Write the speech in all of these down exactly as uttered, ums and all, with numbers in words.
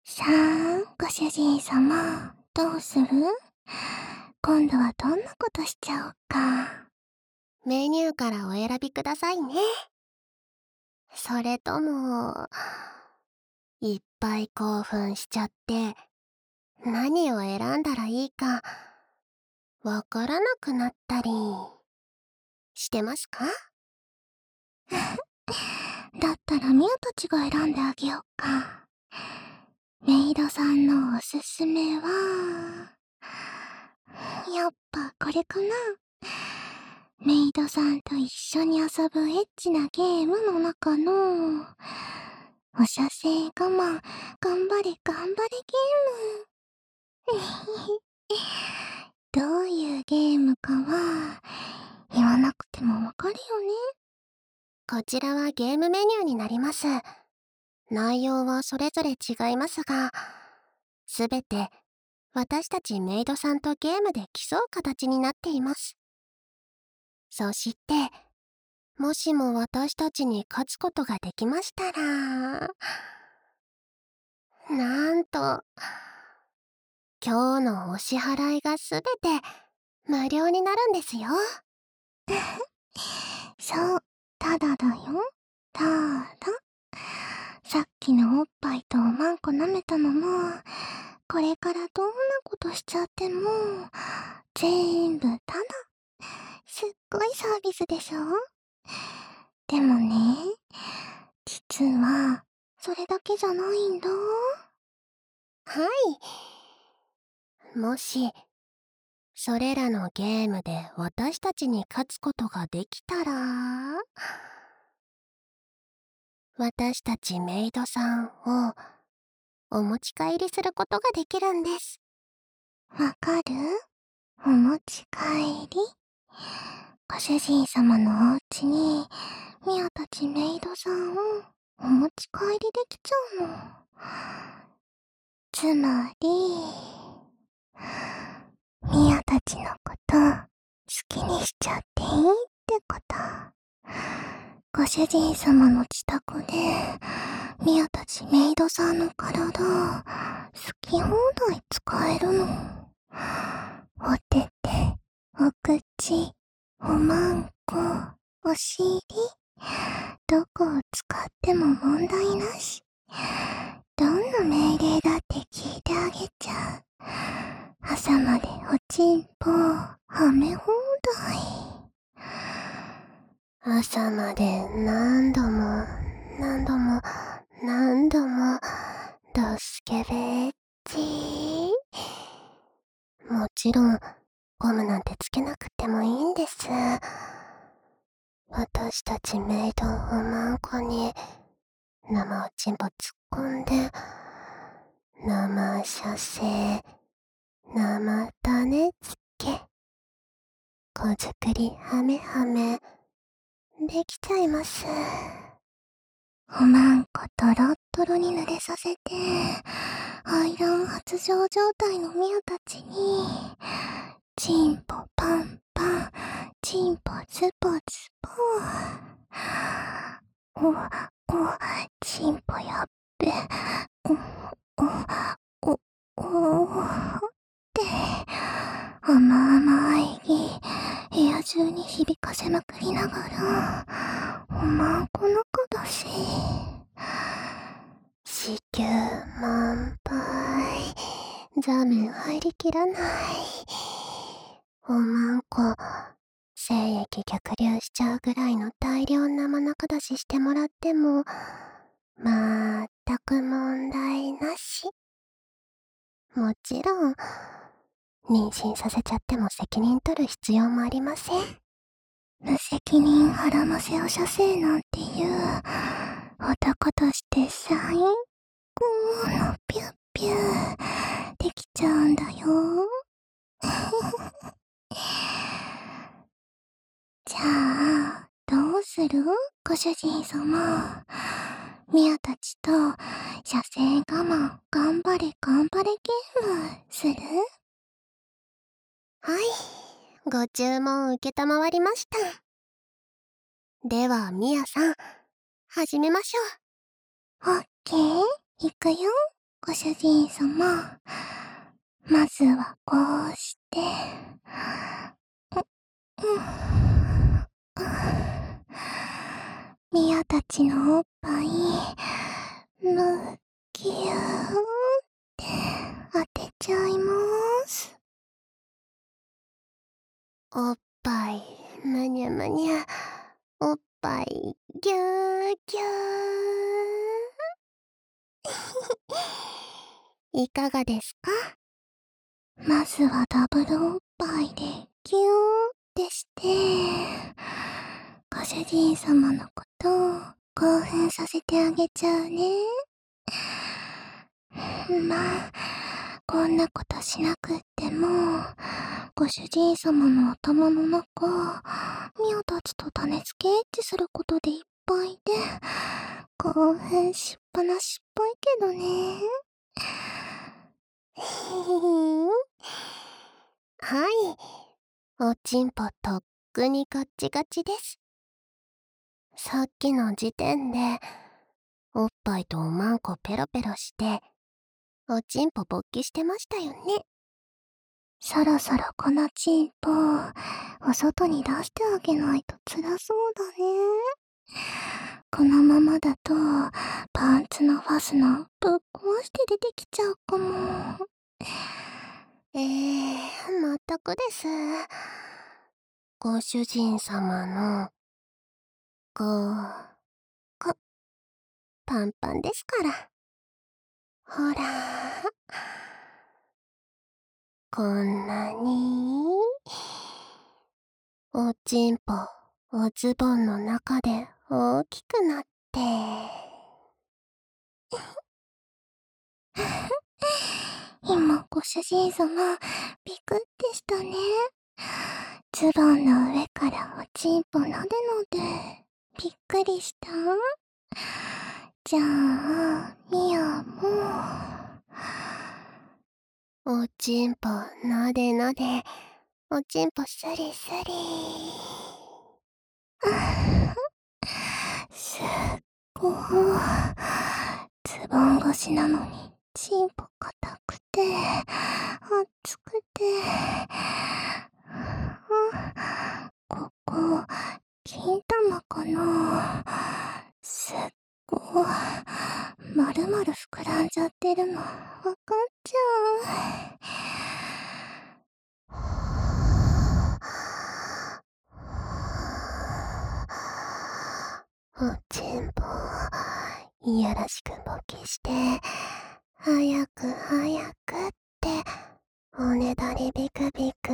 さあ、ご主人様、どうする？今度はどんなことしちゃおうか。 メニューからお選びくださいね。それとも、いっぱい興奮しちゃって、何を選んだらいいか、わからなくなったり、してますか？ だったらミオたちが選んであげようか。メイドさんのおすすめは、やっぱこれかな。メイドさんと一緒に遊ぶエッチなゲームの中の、お射精我慢、頑張れ頑張れゲーム。どういうゲームかは、言わなくてもわかるよね。 こちらはゲームメニューになります。内容はそれぞれ違いますが、すべて私たちメイドさんとゲームで競う形になっています。そして、もしも私たちに勝つことができましたら、なんと、今日のお支払いがすべて無料になるんですよ。 そう、ただだよ。ただ。さっきのおっぱいとおまんこ舐めたのも、これからどんなことしちゃっても、全部ただ。すっごいサービスでしょ？でもね、実は、それだけじゃないんだ。 はい。もし、それらのゲームで私たちに勝つことができたら、私たちメイドさんをお持ち帰りすることができるんです。 わかる？お持ち帰り？ご主人様のお家に、ミアたちメイドさんをお持ち帰りできちゃうの。つまり、ミアたちのこと好きにしちゃっていいってこと。ご主人様の自宅で、ミアたちメイドさんの体、好き放題使えるの。おてて、お口、おまんこ、お尻、どこを使っても問題なし。どんな命令だって聞いてあげちゃう。朝までおちんぽ、はめ放題。 朝まで何度も何度も何度もドスケベッチ。もちろんゴムなんてつけなくてもいいんです。私たちメイドおまんこに生おちんぽ突っ込んで、生射精、生種付け、子作りハメハメできちゃいます。 おまんこトロットロに濡れさせて、排卵発情状態のミアたちに、チンポパンパン、チンポズポズポ。お、お、チンポやっべ。お、お、お、お、って甘々いぎ、部屋中に響かせまくりながら、おまんこ中だし。 子宮満杯、座面入りきらない。おまんこ、精液逆流しちゃうぐらいの大量生中出ししてもらっても、まったく問題なし。もちろん、妊娠させちゃっても責任取る必要もありません。 無責任腹のせお射精なんていう男として最高のピュッピュできちゃうんだよ。じゃあ、どうする？ご主人様。ミアたちと射精我慢頑張れ頑張れゲームする？ はい、ご注文受けたまわりました。では、ミヤさん、始めましょう。 オッケー、いくよ。 ご主人様、まずはこうして、う、うん、ミヤたちのおっぱい、む、ぎゅーって当てちゃいます。 おっぱい、むにゃむにゃ。おっぱい、ぎゅーぎゅー。いかがですか？ まずはダブルおっぱいでぎゅーってして、ご主人様のことを興奮させてあげちゃうね。まあ、こんなことしなくっても、ご主人様の頭の中、ミオたちと種付けエッチすることでいっぱいで、興奮しっぱなしっぽいけどね。 ひひひん。はい。おちんぽとっくにガッチガチです。さっきの時点で、おっぱいとおまんこペロペロして、おちんぽ勃起してましたよね。 そろそろこのチンポ、お外に出してあげないと辛そうだね。このままだと、パンツのファスナーぶっ壊して出てきちゃうかも。 えー、まったくです。ご主人様の、ご、こ、パンパンですから。ほら、こんなに、おちんぽ、おズボンの中で大きくなって。 今、ご主人様、ビクってしたね。ズボンの上からおちんぽなでなで、びっくりした？じゃあ、ミアも、 おちんぽなでなで、おちんぽスリスリ。 すっごー。ズボン越しなのに、チンポ硬くて、熱くて、あ、ここ、金玉かな。すっごー。まるまる膨らんじゃってるの、わかっちゃおちんぽ、いやらしく勃起して、早く早くって、おねだりビクビク。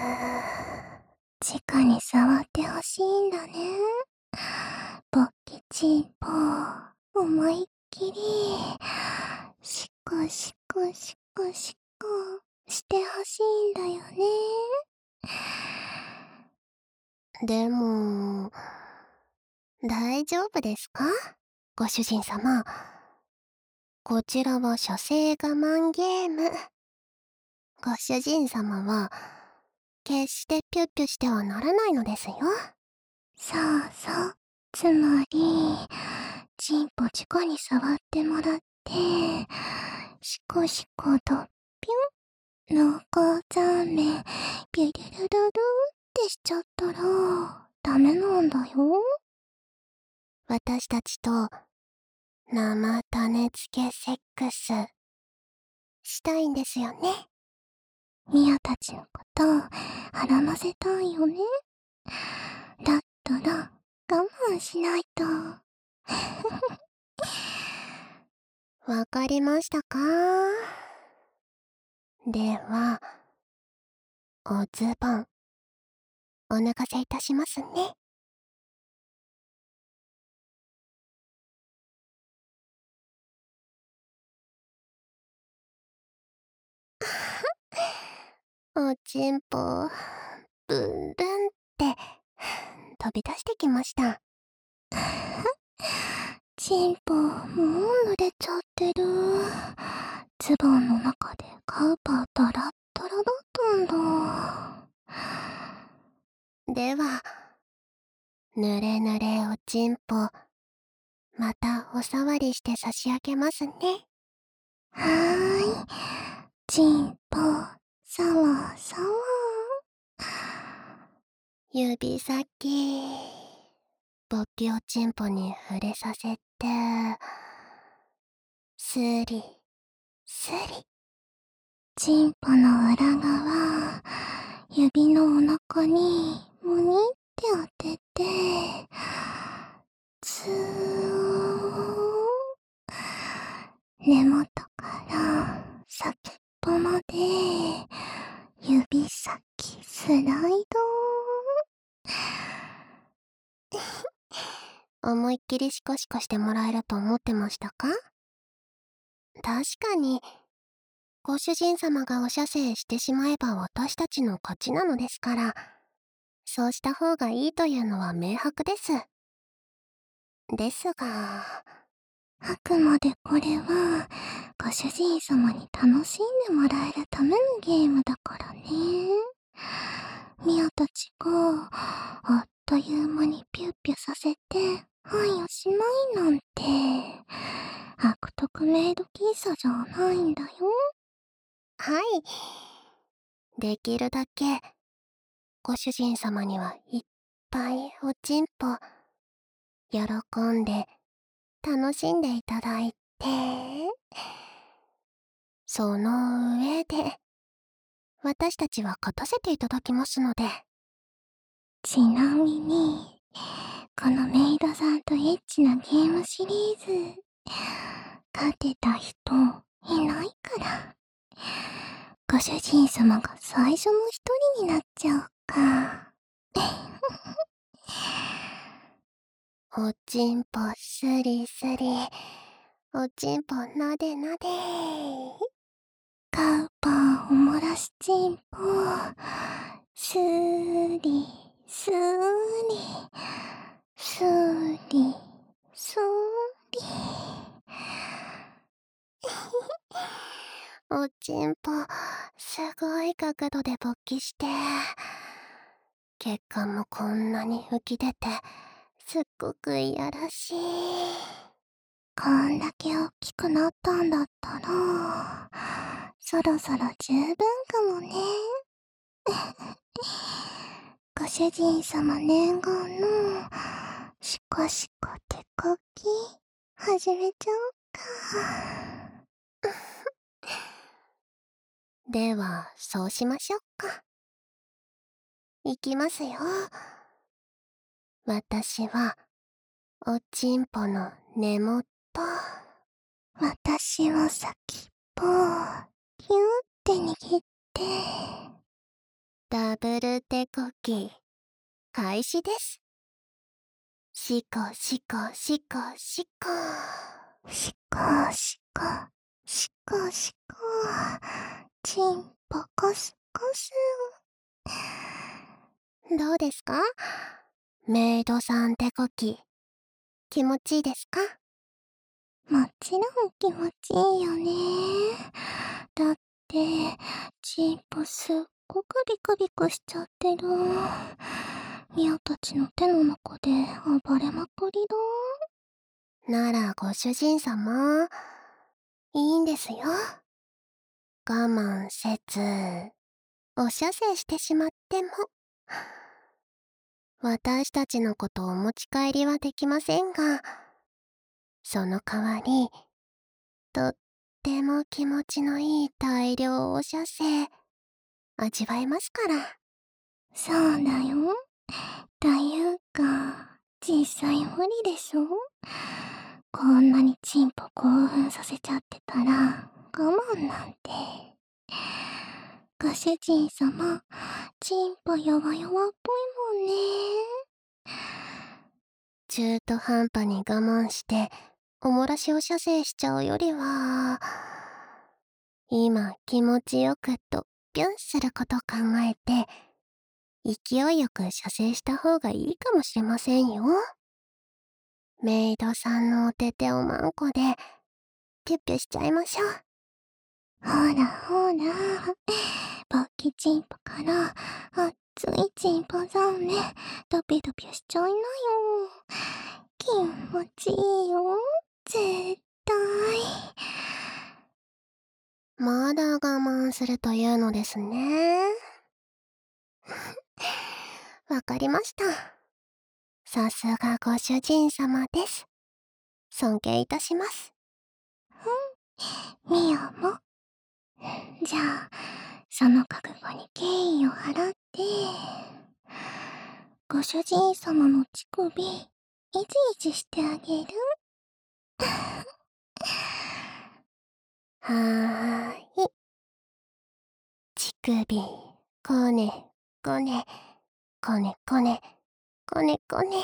直に触ってほしいんだね。ぼっきちんぽ、思いっきり、しこしこしこしこしてほしいんだよね。 でも、大丈夫ですか？ご主人様。こちらは射精我慢ゲーム。ご主人様は、決してピュッピュしてはならないのですよ。 そうそう。つまり、ちんぽ直に触ってもらって、しこしことぴゅん、濃厚ザーメン、ピュルルルルってしちゃったら、ダメなんだよ。 私たちと、生種付けセックス、したいんですよね。 ミヤたちのことを孕ませたいよね。だったら我慢しないと。 わかりましたか？では、おズボン、お抜かせいたしますね。おちんぽ、ブンブンって飛び出してきました。 チンポ、もう濡れちゃってる。ズボンの中でカウパーダラッダラだったんだ。 では、ぬれぬれおちんぽ、またおさわりして差し上げますね。 はーい。チンポ、サワサワ。 指先、勃起をチンポに触れさせて、スリ、スリ。 チンポの裏側、指のお腹にむにって当てて、ツー。根元から先っぽまで、指先スライド。 思いっきりシコシコしてもらえると思ってましたか？確かに、ご主人様がお射精してしまえば私たちの勝ちなのですから、そうした方がいいというのは明白です。ですが、 あくまでこれは、ご主人様に楽しんでもらえるためのゲームだからね。ミアたちが、あっという間にピュッピュさせて、はいおしまいなんて、悪徳メイド喫茶じゃないんだよ。 はい。できるだけ、ご主人様にはいっぱいおちんぽ、喜んで、楽しんでいただいて、その上で、私たちは勝たせていただきますので。 ちなみに、このメイドさんとエッチなゲームシリーズ、勝てた人いないから。ご主人様が最初の一人になっちゃうか。 おちんぽスリスリ、おちんぽなでなで。 カウパーおもらしちんぽ、スーリ、スーリ、スーリ、スーリ。 おちんぽ、すごい角度で勃起して、血管もこんなに浮き出て、すっごくいやらしい。 こんだけ大きくなったんだったら、そろそろ十分かもね。ご主人様念願の、シコシコ手こき、始めちゃおうか。 では、そうしましょうか。いきますよ。私は、おちんぽの根元。 私は先っぽ、キューって握って。 ダブル手こき、開始です。シコシコシコシコ。 シコシコ、シコシコ、チンポコスコス。 どうですか？メイドさん手こき、気持ちいいですか？ もちろん気持ちいいよね。だって、チンポすっごくビクビクしちゃってる。ミアたちの手の中で暴れまくりだ。 ならご主人様、いいんですよ。我慢せず、お射精してしまっても。私たちのことお持ち帰りはできませんが、その代わり、とっても気持ちのいい大量お射精、味わえますから。 そうだよ。というか、実際無理でしょ？こんなにチンポ興奮させちゃってたら、我慢なんて。ご主人様、チンポ弱々っぽいもんね。 中途半端に我慢して、おもらしを射精しちゃうよりは、今気持ちよくとぴょんすること考えて、勢いよく射精した方がいいかもしれませんよ。メイドさんのお手手をマンコで、ピュッピュしちゃいましょう。 ほらほら、勃起チンポから熱いチンポザメ、ドピドピしちゃいなよ。気持ちいいよ、絶対。 まだ我慢するというのですね。わかりました。さすがご主人様です。尊敬いたします。 ミオも。じゃあ、その覚悟に敬意を払って、ご主人様の乳首、いじいじしてあげる。 はーい。乳首、こね、こね、こねこね、こねこね。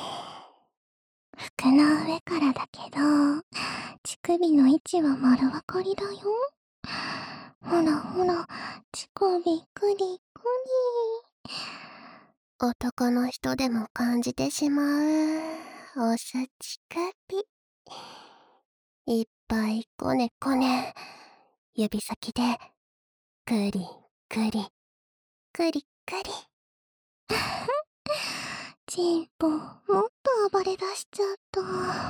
服の上からだけど、乳首の位置は丸分かりだよ。ほらほら、乳首クリクリ。 男の人でも感じてしまう、おす乳首。いっぱいこねこね、指先で、くりくり、くりくり。 チンポ、もっと暴れ出しちゃった。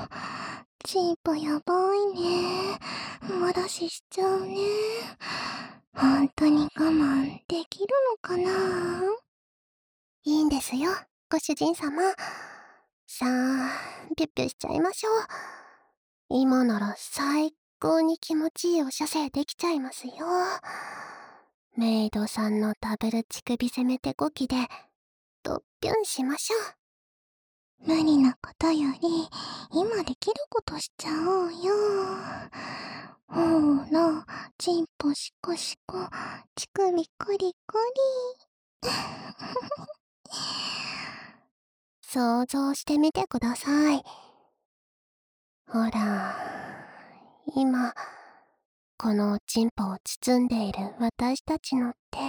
チンポやばいね。まだししちゃうね。本当に我慢できるのかな？ いいんですよ、ご主人様。さあ、ピュッピュしちゃいましょう。今なら最高に気持ちいいお射精できちゃいますよ。メイドさんのダブル乳首攻めてごきで、ドッピュンしましょ無理なことより、今できることしちゃおうよ。ほら、チンポシコシコ、乳首クリクリ。 想像してみてください。ほら、今、このおちんぽを包んでいる私たちの手。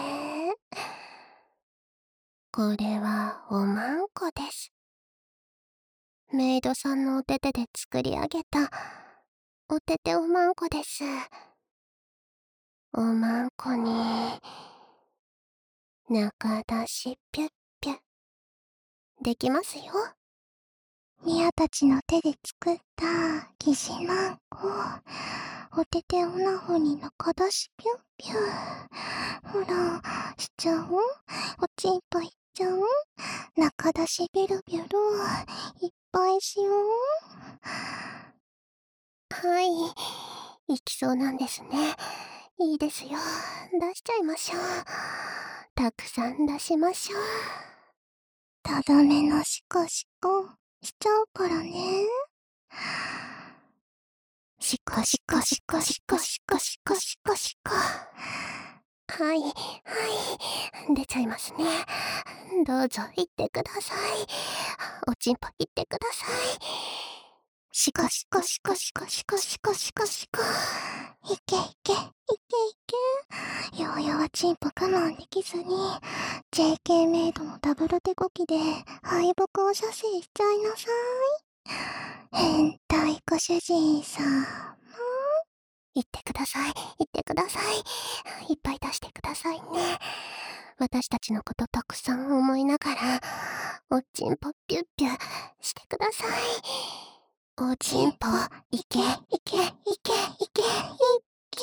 これはおまんこです。メイドさんのお手手で作り上げたお手手おまんこです。おまんこに中出しピュッピュッできますよ。 ミヤたちの手で作った疑似マンコ。お手手オナホに中出しピュッピュッ。ほら、しちゃう？おちんぽいっちゃう？中出しビュルビュル。いっぱいしよう。 はい、いきそうなんですね。いいですよ。出しちゃいましょう。たくさん出しましょう。 ただめのシコシコしちゃうからね。シコシコシコシコシコシコシコシコ。 はい、はい、出ちゃいますね。どうぞ行ってください。おちんぽ行ってください。 シコシコシコシコシコシコシコシコ。いけいけ、いけいけ。ようやはチンポ我慢できずに、ジェーケー メイドのダブル手こきで敗北を射精しちゃいなさい。変態ご主人さま。 行ってください、行ってください。いっぱい出してくださいね。私たちのことたくさん思いながら、おちんぽピュッピュしてください。おちんぽ、いけ、いけ、いけ、いけ、いけ。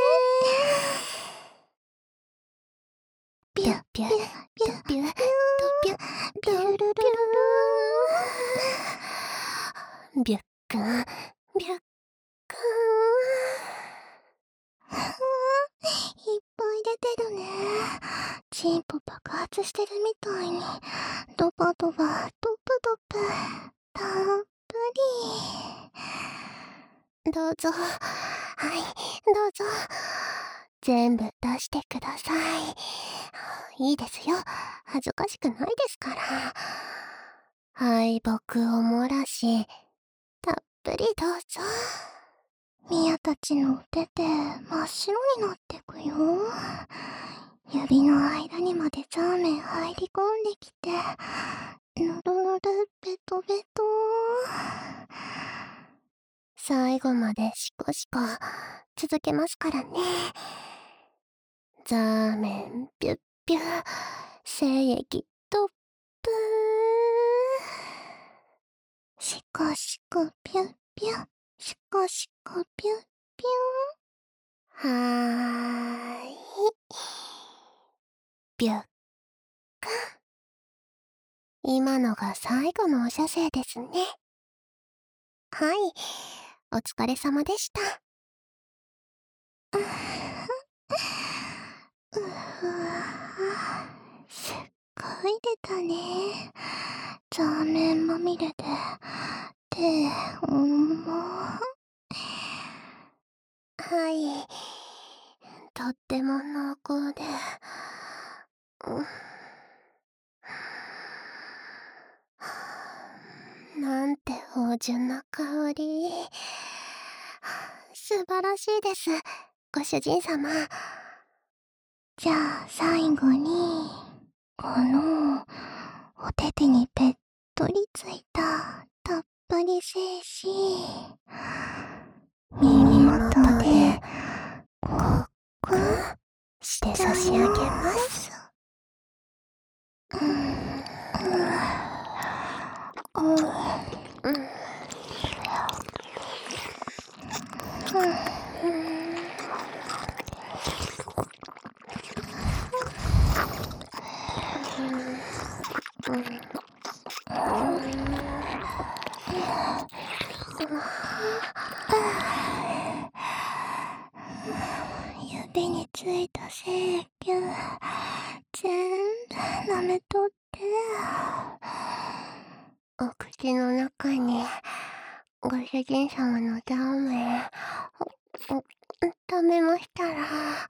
ピュッピュ、ピュッピュ、ドピュ、ピュルルルルー。ビュッくん、ビュッくん。 いっぱい出てるね。チンポ爆発してるみたいに、ドバドバ、ドプドプ、たっぷり。どうぞ、はい、どうぞ。全部出してください。いいですよ。恥ずかしくないですから。敗北を漏らし、たっぷりどうぞ。 ミヤたちのお手手真っ白になってくよ。指の間にまでザーメン入り込んできて、ぬるぬるベトベト。 最後までシコシコ続けますからね。ザーメンピュッピュ、精液トップー。シコシコピュッピュ、シコシコピュッピュはーい。びゅっか。今のが最後のお射精ですね。はい、お疲れ様でした。 うふわすっごい出たね。ザーメンまみれで。手、重はい。とっても濃厚で、なんて芳醇な香り。素晴らしいです、ご主人様。 じゃあ最後に、この、お手手にぺっとりついたたっぷり精子、耳元で、ごっくんして差し上げます。 うん、うん、うん、うん。指についた精液全部舐めとって。 お口の中にご主人様のザーメン食べましたら、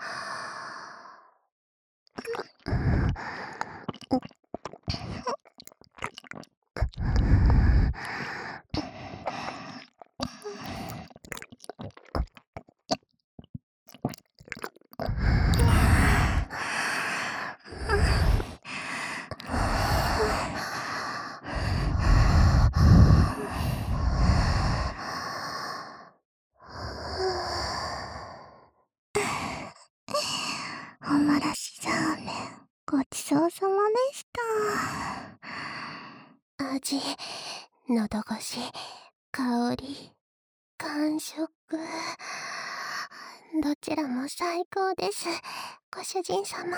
おもらしザーメンごちそうさまでした。 味、喉越し、香り、感触、どちらも最高です、ご主人様。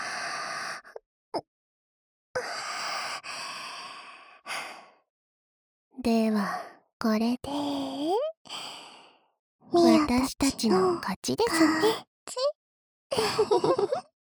ではこれで私たちの勝ちですね。